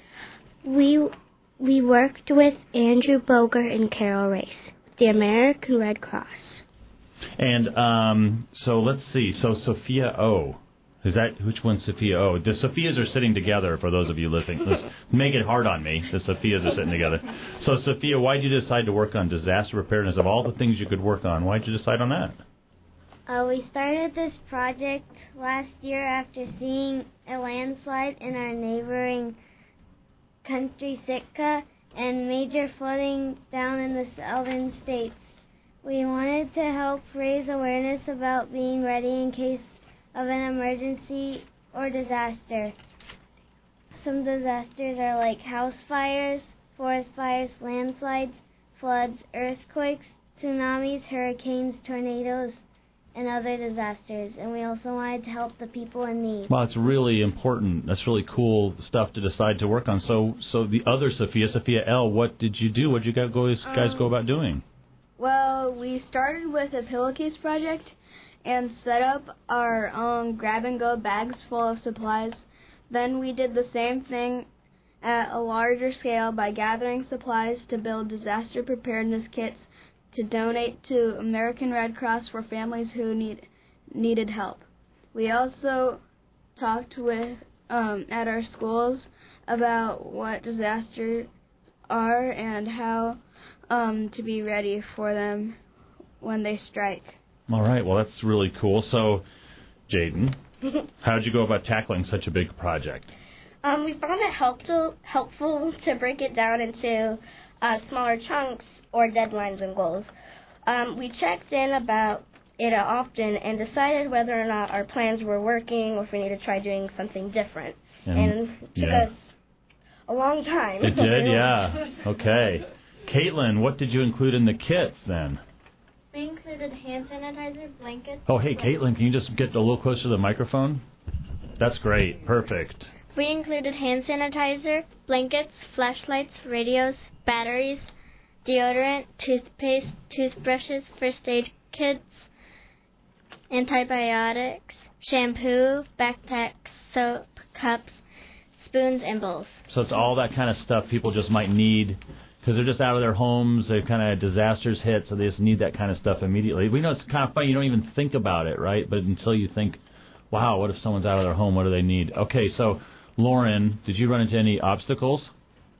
We worked with Andrew Boger and Carol Race, the American Red Cross. And so let's see. So Sophia O. Which one's Sophia O? The Sophias are sitting together, for those of you listening. Let's make it hard on me. The Sophias are sitting together. So Sophia, why did you decide to work on disaster preparedness? Of all the things you could work on, why did you decide on that? We started this project last year after seeing a landslide in our neighboring country, Sitka, and major flooding down in the southern states. We wanted to help raise awareness about being ready in case of an emergency or disaster. Some disasters are like house fires, forest fires, landslides, floods, earthquakes, tsunamis, hurricanes, tornadoes, and other disasters. And we also wanted to help the people in need. Well, it's really important. That's really cool stuff to decide to work on. So the other Sophia L., what did you do? What did you guys go about doing? Well, we started with a pillowcase project and set up our grab-and-go bags full of supplies. Then we did the same thing at a larger scale by gathering supplies to build disaster preparedness kits to donate to American Red Cross for families who needed help. We also talked with at our schools about what disasters are and how to be ready for them when they strike. All right, well, that's really cool. So, Jaden, how did you go about tackling such a big project? We found it helpful to break it down into smaller chunks or deadlines and goals. We checked in about it often and decided whether or not our plans were working or if we need to try doing something different. And it took us a long time. It did, yeah. Okay. Caitlin, what did you include in the kits then? We included hand sanitizer, blankets. Oh, hey, Caitlin, can you just get a little closer to the microphone? That's great. Perfect. We included hand sanitizer, blankets, flashlights, radios, batteries, deodorant, toothpaste, toothbrushes, first aid kits, antibiotics, shampoo, backpacks, soap, cups, spoons, and bowls. So it's all that kind of stuff people just might need because they're just out of their homes. They've kind of disasters hit, so they just need that kind of stuff immediately. We know it's kind of funny. You don't even think about it, right? But until you think, wow, what if someone's out of their home? What do they need? Okay, so Lauren, did you run into any obstacles?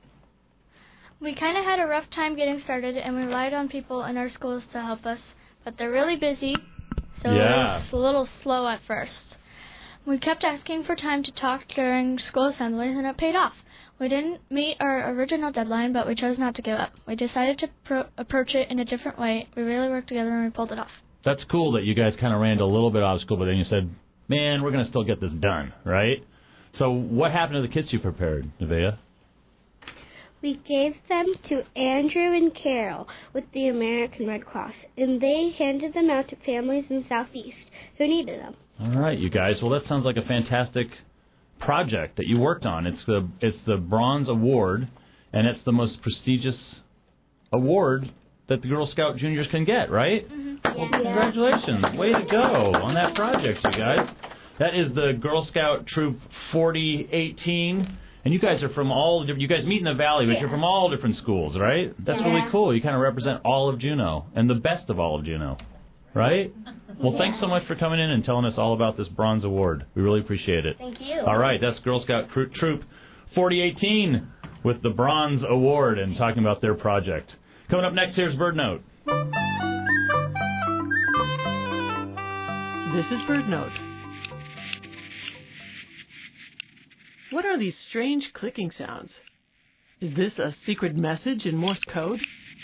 We kind of had a rough time getting started, and we relied on people in our schools to help us. But they're really busy, so it was a little slow at first. We kept asking for time to talk during school assemblies, and it paid off. We didn't meet our original deadline, but we chose not to give up. We decided to approach it in a different way. We really worked together, and we pulled it off. That's cool that you guys kind of ran into a little bit of obstacle, but then you said, man, we're going to still get this done, right? So what happened to the kits you prepared, Nevaeh? We gave them to Andrew and Carol with the American Red Cross, and they handed them out to families in the Southeast who needed them. All right, you guys. Well, that sounds like a fantastic project that you worked on. It's the Bronze Award, and it's the most prestigious award that the Girl Scout juniors can get, right? Mm-hmm. Well, congratulations. Way to go on that project, you guys. That is the Girl Scout Troop 4018. And you guys are from you guys meet in the Valley, but you're from all different schools, right? That's really cool. You kind of represent all of Juneau and the best of all of Juneau. Right? Well, thanks so much for coming in and telling us all about this Bronze Award. We really appreciate it. Thank you. All right, that's Girl Scout Troop 4018 with the Bronze Award and talking about their project. Coming up next, here's Bird Note. This is Bird Note. What are these strange clicking sounds? Is this a secret message in Morse code?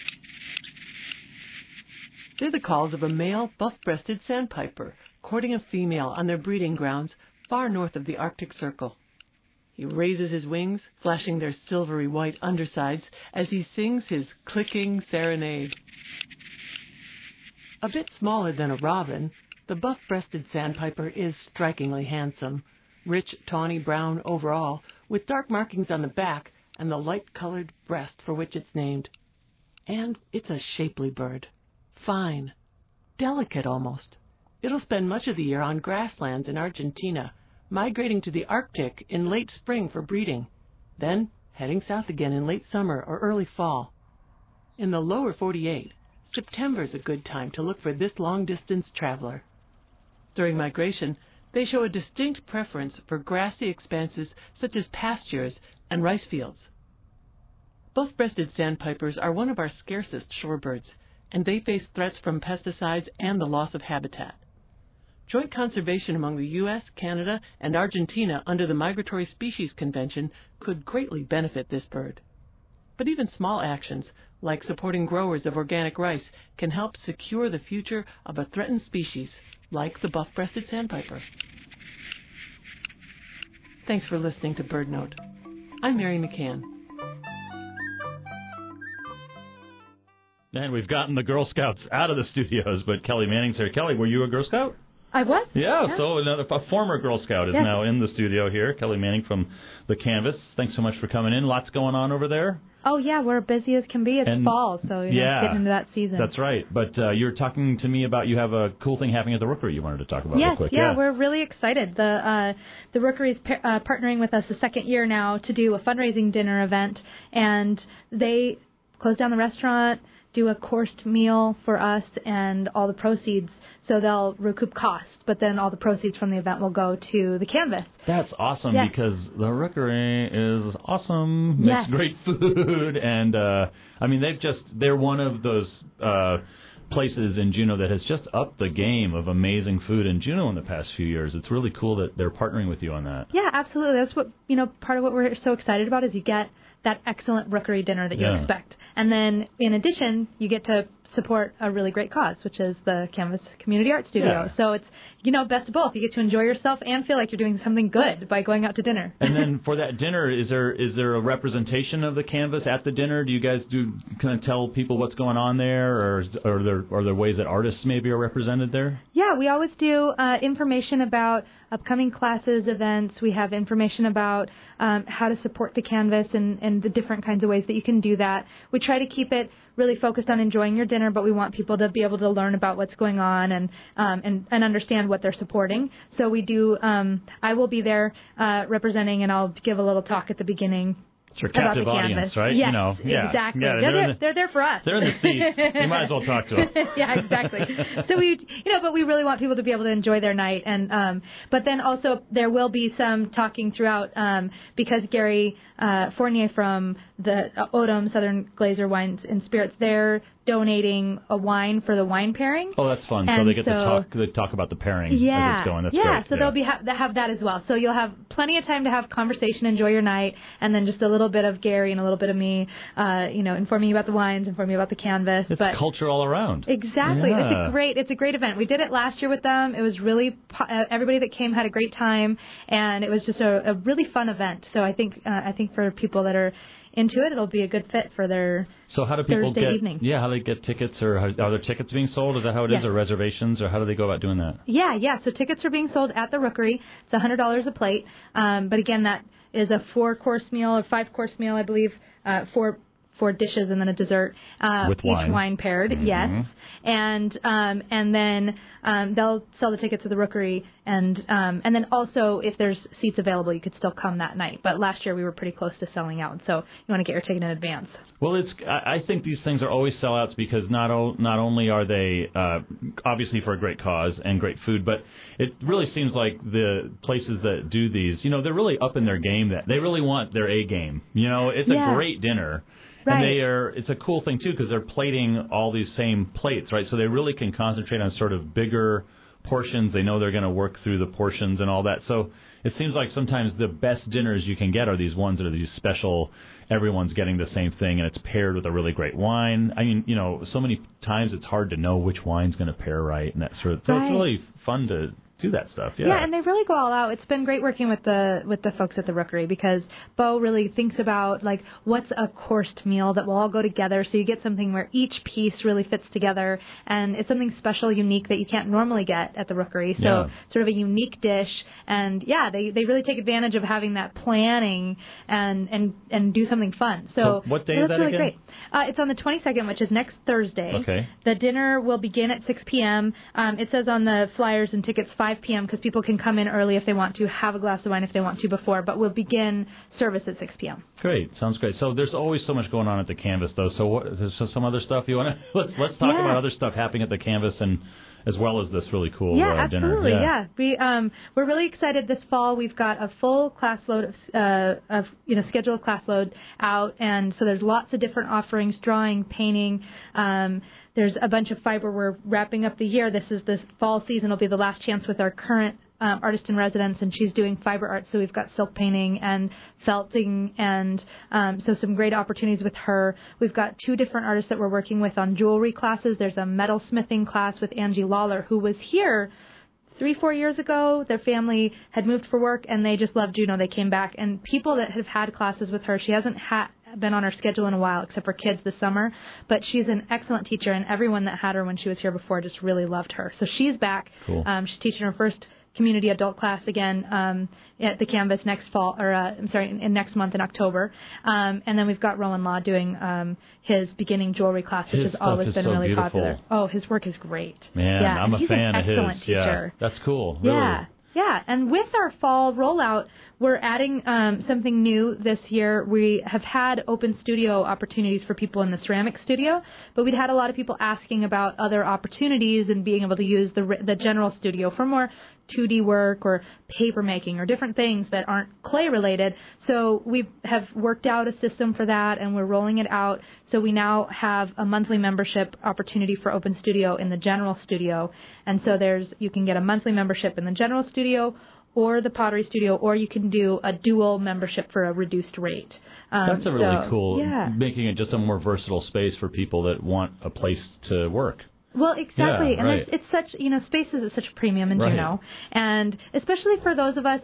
They're the calls of a male buff-breasted sandpiper courting a female on their breeding grounds far north of the Arctic Circle. He raises his wings, flashing their silvery white undersides as he sings his clicking serenade. A bit smaller than a robin, the buff-breasted sandpiper is strikingly handsome. Rich, tawny brown overall, with dark markings on the back and the light-colored breast for which it's named. And it's a shapely bird. Fine. Delicate, almost. It'll spend much of the year on grasslands in Argentina, migrating to the Arctic in late spring for breeding, then heading south again in late summer or early fall. In the lower 48, September's a good time to look for this long-distance traveler. During migration, they show a distinct preference for grassy expanses such as pastures and rice fields. Buff-breasted sandpipers are one of our scarcest shorebirds, and they face threats from pesticides and the loss of habitat. Joint conservation among the U.S., Canada, and Argentina under the Migratory Species Convention could greatly benefit this bird. But even small actions, like supporting growers of organic rice, can help secure the future of a threatened species like the buff-breasted sandpiper. Thanks for listening to Bird Note. I'm Mary McCann. And we've gotten the Girl Scouts out of the studios, but Kelly Manning's here. Kelly, were you a Girl Scout? I was. Yeah, so a former Girl Scout is now in the studio here. Kelly Manning from the Canvas. Thanks so much for coming in. Lots going on over there. Oh, yeah, we're busy as can be. It's fall, so getting into that season. That's right. But you're talking to me about you have a cool thing happening at the Rookery you wanted to talk about real quick. Yeah, we're really excited. The Rookery is partnering with us the second year now to do a fundraising dinner event, and they close down the restaurant, do a coursed meal for us, and all the proceeds. So they'll recoup costs, but then all the proceeds from the event will go to the Canvas. That's awesome because the Rookery is awesome, makes great food, and I mean they're one of those places in Juneau that has just upped the game of amazing food in Juneau in the past few years. It's really cool that they're partnering with you on that. Yeah, absolutely. That's what part of what we're so excited about is you get that excellent Rookery dinner that you expect, and then in addition you get to support a really great cause, which is the Canvas Community Art Studio. So it's, best of both. You get to enjoy yourself and feel like you're doing something good by going out to dinner. And then for that dinner, is there a representation of the Canvas at the dinner? Do you guys kind of tell people what's going on there, or are there ways that artists maybe are represented there? Yeah, we always do information about upcoming classes, events. We have information about how to support the Canvas and the different kinds of ways that you can do that. We try to keep it really focused on enjoying your dinner, but we want people to be able to learn about what's going on and understand what they're supporting. So we do. I will be there representing, and I'll give a little talk at the beginning. It's your captive audience, right? Yes, exactly. Yeah, they're there for us. They're in the seats. You might as well talk to them. Yeah, exactly. So but we really want people to be able to enjoy their night, and but then also there will be some talking throughout because Gary Fournier from the Odom Southern Glazer Wines and Spirits, they're donating a wine for the wine pairing. Oh, that's fun. So they get to talk about the pairing as it's going. That's great. So they'll have that as well. So you'll have plenty of time to have conversation, enjoy your night, and then just a little bit of Gary and a little bit of me, informing you about the wines, informing you about the Canvas. It's culture all around. Exactly. Yeah. It's a great event. We did it last year with them. It was really everybody that came had a great time, and it was just a really fun event. So I think for people that are into it, it'll be a good fit for their Thursday evening. Yeah, how do they get tickets, or are there tickets being sold? Is that how it is, or reservations, or how do they go about doing that? Yeah. So tickets are being sold at the Rookery. It's $100 a plate. But again, that is a 4-course meal or 5-course meal, I believe, for 4 dishes and then a dessert, with each wine paired, yes. And then they'll sell the tickets to the Rookery, and then also if there's seats available, you could still come that night. But last year we were pretty close to selling out, so you want to get your ticket in advance. Well, I think these things are always sellouts because not only are they obviously for a great cause and great food, but it really seems like the places that do these, they're really up in their game. That they really want their A game. It's a great dinner. Right. And it's a cool thing, too, because they're plating all these same plates, right? So they really can concentrate on sort of bigger portions. They know they're going to work through the portions and all that. So it seems like sometimes the best dinners you can get are these ones that are these special, everyone's getting the same thing, and it's paired with a really great wine. I mean, so many times it's hard to know which wine's going to pair right and that sort of thing. So it's really fun to do that stuff. Yeah, and they really go all out. It's been great working with the folks at the Rookery because Bo really thinks about what's a coursed meal that will all go together, so you get something where each piece really fits together, and it's something special, unique that you can't normally get at the Rookery. So sort of a unique dish, and they really take advantage of having that planning and do something fun. So what day is that really again? Great. It's on the 22nd, which is next Thursday. Okay. The dinner will begin at 6 p.m. It says on the flyers and tickets 5 p.m. because people can come in early if they want to, have a glass of wine if they want to before, but we'll begin service at 6 p.m. Great. Sounds great. So there's always so much going on at the Canvas, though. So there's some other stuff you want to let's talk about other stuff happening at the Canvas and as well as this really cool dinner. Absolutely. Yeah. We're really excited this fall. We've got a full class load of scheduled class load out, and so there's lots of different offerings: drawing, painting. There's a bunch of fiber. We're wrapping up the year. This fall season will be the last chance with our current artist in residence, and she's doing fiber art. So we've got silk painting and felting, and so some great opportunities with her. We've got 2 different artists that we're working with on jewelry classes. There's a metalsmithing class with Angie Lawler, who was here 3-4 years ago. Their family had moved for work, and they just loved Juneau. They came back, and people that have had classes with her, she hasn't been on our schedule in a while, except for kids this summer, but she's an excellent teacher, and everyone that had her when she was here before just really loved her. So she's back. Cool. She's teaching her first community adult class again at the Canvas next fall, in next month in October. And then we've got Rowan Law doing his beginning jewelry class, which has always been really beautiful. Popular. Oh, his work is great. Man, I'm a fan of his. He's an excellent teacher. Yeah, that's cool. Really. Yeah, and with our fall rollout, we're adding something new this year. We have had open studio opportunities for people in the ceramic studio, but we'd had a lot of people asking about other opportunities and being able to use the general studio for more 2D work or paper making or different things that aren't clay related. So we have worked out a system for that, and we're rolling it out. So we now have a monthly membership opportunity for Open Studio in the general studio. And so you can get a monthly membership in the general studio or the pottery studio, or you can do a dual membership for a reduced rate. That's a really cool, making it just a more versatile space for people that want a place to work. Well, exactly. Yeah, and right. it's such, spaces is such a premium in Juneau. And especially for those of us,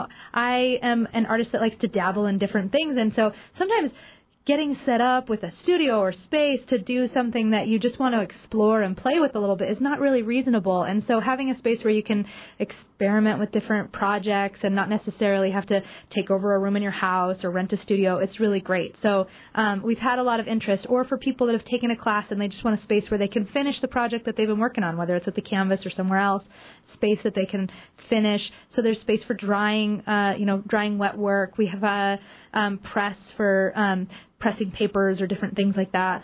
I am an artist that likes to dabble in different things. And so sometimes getting set up with a studio or space to do something that you just want to explore and play with a little bit is not really reasonable. And so having a space where you can experiment with different projects and not necessarily have to take over a room in your house or rent a studio, it's really great. So we've had a lot of interest, or for people that have taken a class and they just want a space where they can finish the project that they've been working on, whether it's at the Canvas or somewhere else, space that they can finish. So there's space for drying, drying wet work. We have a press for pressing papers or different things like that.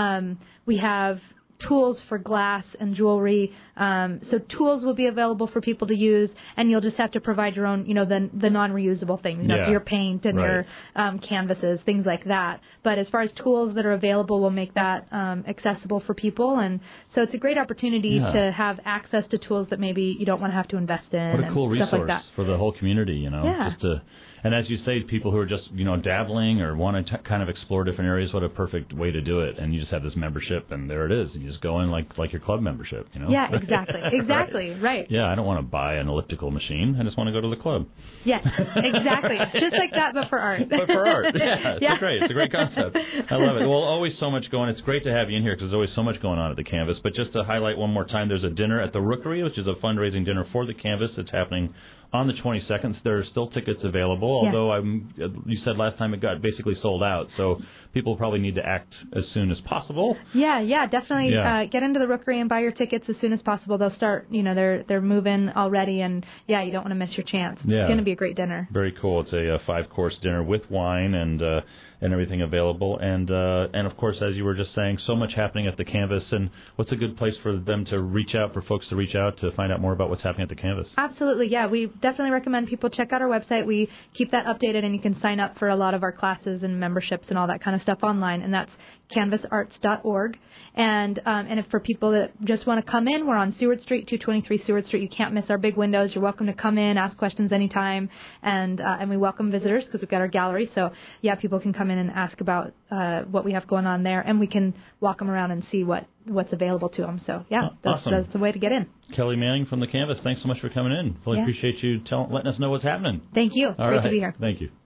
We have tools for glass and jewelry. So tools will be available for people to use, and you'll just have to provide your own, the non-reusable things, so your paint and your canvases, things like that. But as far as tools that are available, we'll make that accessible for people. And so it's a great opportunity to have access to tools that maybe you don't want to have to invest in. What a cool and resource stuff like that. for the whole community, just to. And as you say, people who are just, dabbling or want to kind of explore different areas, what a perfect way to do it. And you just have this membership, and there it is. And you just go in like your club membership, Yeah, exactly. Exactly, right. Yeah, I don't want to buy an elliptical machine. I just want to go to the club. Yes, exactly. Just like that, but for art. But for art, it's great. It's a great concept. I love it. Well, always so much going. It's great to have you in here because there's always so much going on at the Canvas. But just to highlight one more time, there's a dinner at the Rookery, which is a fundraising dinner for the Canvas. It's happening on the 22nd. There are still tickets available, although you said last time it got basically sold out. So people probably need to act as soon as possible. Yeah, definitely. Get into the Rookery and buy your tickets as soon as possible. They'll start, they're moving already, and you don't want to miss your chance. Yeah. It's going to be a great dinner. Very cool. It's a 5-course dinner with wine and everything available, and of course, as you were just saying, so much happening at the Canvas. And what's a good place for them to reach out, for folks to reach out to find out more about what's happening at the Canvas? Absolutely, yeah. We definitely recommend people check out our website. We keep that updated, and you can sign up for a lot of our classes and memberships and all that kind of stuff online, and that's canvasarts.org. And if for people that just want to come in, we're on Seward Street, 223 Seward Street. You can't miss our big windows. You're welcome to come in, ask questions anytime, and we welcome visitors because we've got our gallery. So, people can come in and ask about what we have going on there, and we can walk them around and see what's available to them. So, that's the way to get in. Kelly Manning from the Canvas, thanks so much for coming in. Really appreciate you letting us know what's happening. Thank you. Great to be here. Thank you.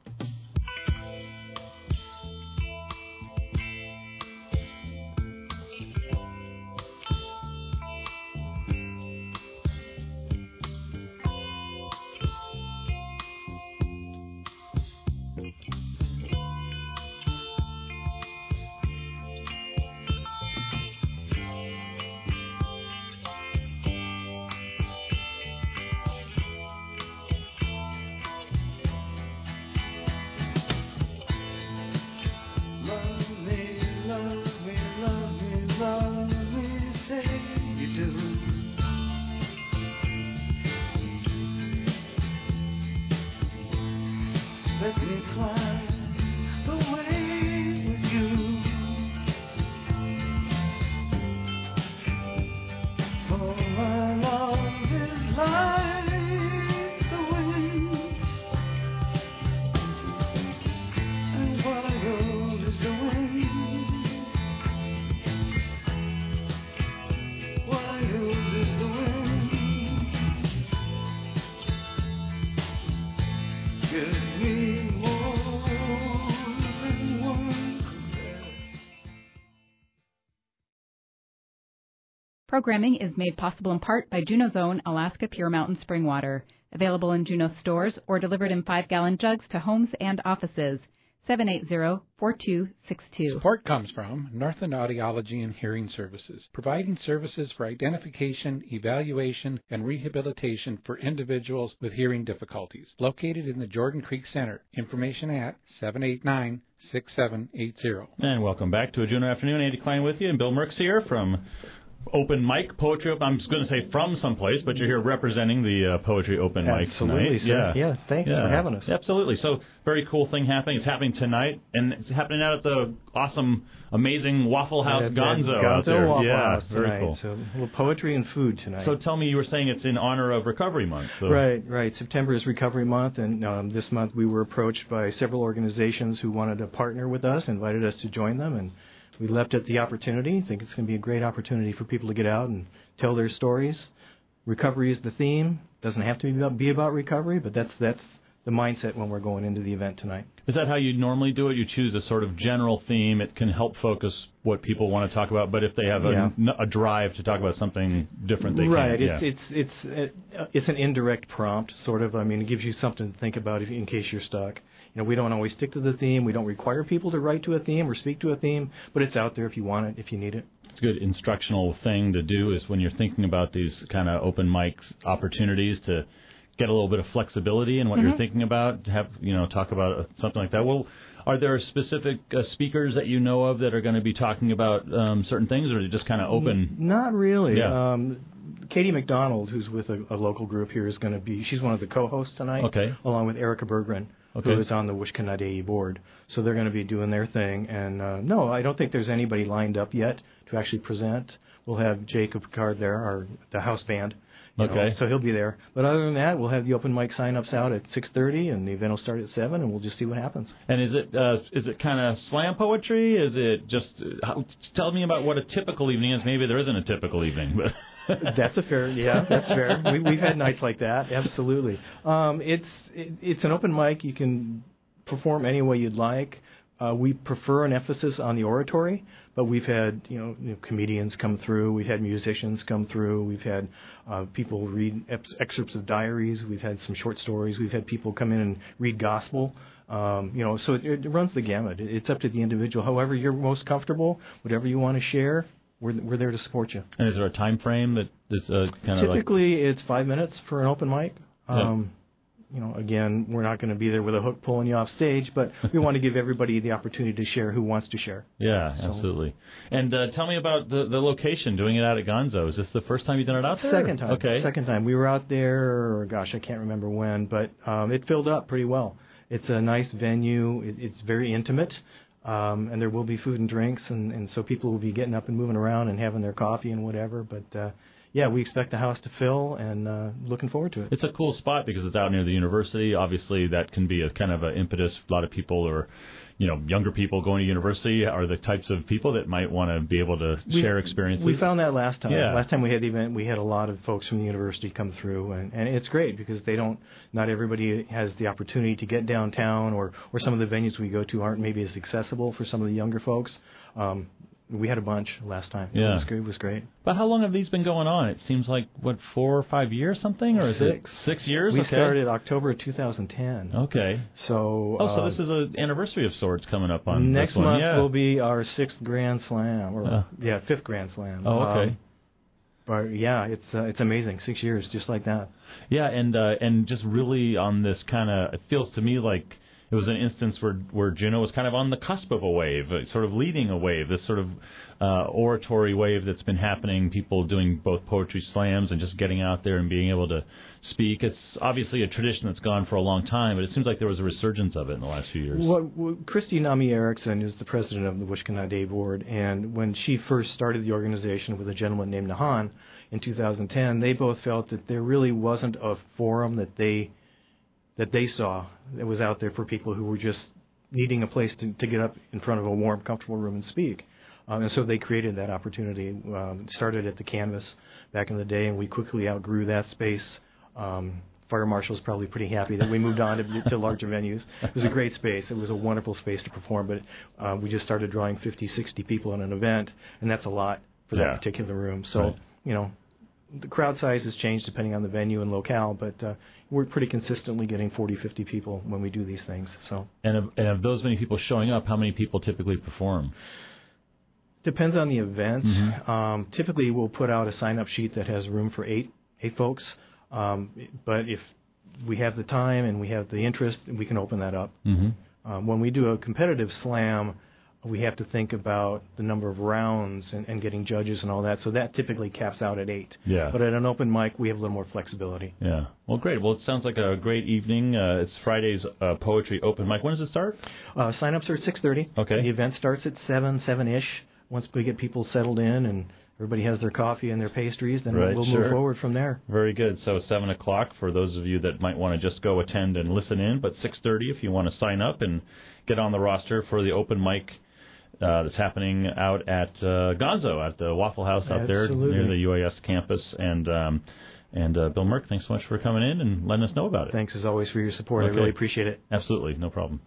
Programming is made possible in part by Juneau's own Alaska Pure Mountain Spring Water, available in Juneau stores or delivered in 5-gallon jugs to homes and offices. 780-4262. Support comes from Northland Audiology and Hearing Services, providing services for identification, evaluation, and rehabilitation for individuals with hearing difficulties. Located in the Jordan Creek Center. Information at 789-6780. And welcome back to a Juneau Afternoon. Andy Klein with you, and Bill Merks here from Open Mic Poetry. I'm going to say from someplace, but you're here representing the Poetry Open Mic tonight. Sir. Thanks for having us. Absolutely. So, very cool thing happening. It's happening tonight, and it's happening out at the awesome, amazing Waffle House Gonzo out there. Waffle House very tonight. cool. So, a little poetry and food tonight. So, tell me, you were saying it's in honor of Recovery Month. So. Right. September is Recovery Month, and this month we were approached by several organizations who wanted to partner with us, invited us to join them, and we leapt at the opportunity. I think it's going to be a great opportunity for people to get out and tell their stories. Recovery is the theme. Doesn't have to be about recovery, but that's the mindset when we're going into the event tonight. Is that how you normally do it? You choose a sort of general theme. It can help focus what people want to talk about, but if they have a drive to talk about something different, they can. It's an indirect prompt, sort of. I mean, it gives you something to think about in case you're stuck. We don't always stick to the theme. We don't require people to write to a theme or speak to a theme, but it's out there if you want it, if you need it. It's a good instructional thing to do is when you're thinking about these kind of open mics opportunities to get a little bit of flexibility in what you're thinking about, to have, talk about something like that. Well, are there specific speakers that you know of that are going to be talking about certain things, or is it just kind of open? Not really. Yeah. Katie McDonald, who's with a local group here, is going to be, she's one of the co-hosts tonight, along with Erica Berggren. Who is on the Wishkah-Nadae board. So they're going to be doing their thing. And no, I don't think there's anybody lined up yet to actually present. We'll have Jacob Picard there, the house band. So he'll be there. But other than that, we'll have the open mic sign-ups out at 6:30, and the event will start at 7, and we'll just see what happens. And is it kind of slam poetry? Is it just tell me about what a typical evening is? Maybe there isn't a typical evening, but... That's fair. We've had nights like that, absolutely. It's an open mic. You can perform any way you'd like. We prefer an emphasis on the oratory, but we've had comedians come through, we've had musicians come through, we've had people read excerpts of diaries, we've had some short stories, we've had people come in and read gospel. So it runs the gamut. It's up to the individual. However you're most comfortable, whatever you want to share, we're there to support you. And is there a time frame that is kind of Typically, it's 5 minutes for an open mic. Again, we're not going to be there with a hook pulling you off stage, but we want to give everybody the opportunity to share who wants to share. Yeah, absolutely. And tell me about the location, doing it out at Gonzo. Is this the first time you've done it out there? Second time. Okay. Second time. We were out there, I can't remember when, but it filled up pretty well. It's a nice venue. It's very intimate, and there will be food and drinks, and so people will be getting up and moving around and having their coffee and whatever, but... we expect the house to fill, and looking forward to it. It's a cool spot because it's out near the university. Obviously, that can be a kind of an impetus. A lot of people are, younger people going to university are the types of people that might want to be able to share experiences. We found that last time. Yeah. Last time we had the event, we had a lot of folks from the university come through, and it's great because not everybody has the opportunity to get downtown, or some of the venues we go to aren't maybe as accessible for some of the younger folks. We had a bunch last time. Yeah. It was great. But how long have these been going on? It seems like, 4 or 5 years something? Or is 6. it 6 years? We started October of 2010. Okay. So so this is an anniversary of sorts coming up on next this one. month will be our 6th Grand Slam, 5th Grand Slam. Oh, okay. But it's amazing. 6 years, just like that. Yeah, and just really on this kind of, it feels to me like it was an instance where Juneau was kind of on the cusp of a wave, sort of leading a wave, this sort of oratory wave that's been happening, people doing both poetry slams and just getting out there and being able to speak. It's obviously a tradition that's gone for a long time, but it seems like there was a resurgence of it in the last few years. Well, Christy Nami Erickson is the president of the Wishkana Day Board, and when she first started the organization with a gentleman named Nahan in 2010, they both felt that there really wasn't a forum that they saw that was out there for people who were just needing a place to get up in front of a warm, comfortable room and speak. And so they created that opportunity. It started at the Canvas back in the day, and we quickly outgrew that space. Fire Marshal's probably pretty happy that we moved on to larger venues. It was a great space. It was a wonderful space to perform, but we just started drawing 50, 60 people in an event, and that's a lot for that particular room. So, the crowd size has changed depending on the venue and locale, but we're pretty consistently getting 40, 50 people when we do these things. So, and of those many people showing up, how many people typically perform? Depends on the event. Mm-hmm. Typically, we'll put out a sign-up sheet that has room for eight folks. But if we have the time and we have the interest, we can open that up. Mm-hmm. When we do a competitive slam, we have to think about the number of rounds and getting judges and all that. So that typically caps out at 8. Yeah. But at an open mic, we have a little more flexibility. Yeah. Well, great. Well, it sounds like a great evening. It's Friday's poetry open mic. When does it start? Sign-ups are at 6:30. Okay. The event starts at 7-ish. Once we get people settled in and everybody has their coffee and their pastries, then we'll move forward from there. Very good. So 7 o'clock for those of you that might want to just go attend and listen in, but 6:30 if you want to sign up and get on the roster for the open mic that's happening out at Gonzo, at the Waffle House out there near the UAS campus. And Bill Merck, thanks so much for coming in and letting us know about it. Thanks as always for your support. Okay. I really appreciate it. Absolutely. No problem.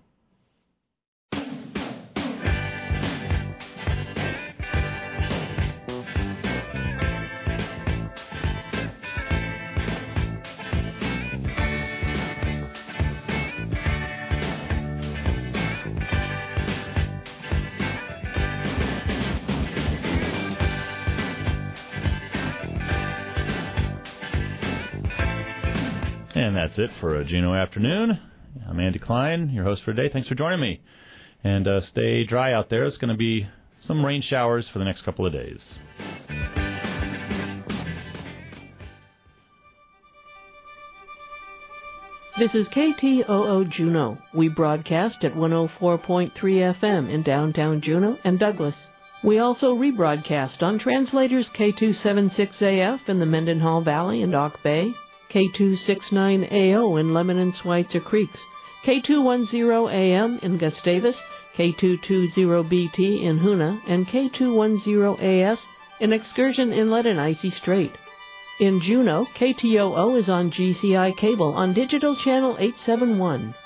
And that's it for a Juneau afternoon. I'm Andy Klein, your host for today. Thanks for joining me. And stay dry out there. It's going to be some rain showers for the next couple of days. This is KTOO Juneau. We broadcast at 104.3 FM in downtown Juneau and Douglas. We also rebroadcast on translators K276AF in the Mendenhall Valley and Auk Bay, K269AO in Lemon and Schweitzer Creeks, K210AM in Gustavus, K220BT in Hoonah, and K210AS in Excursion Inlet and Icy Strait. In Juneau, KTOO is on GCI cable on Digital Channel 871.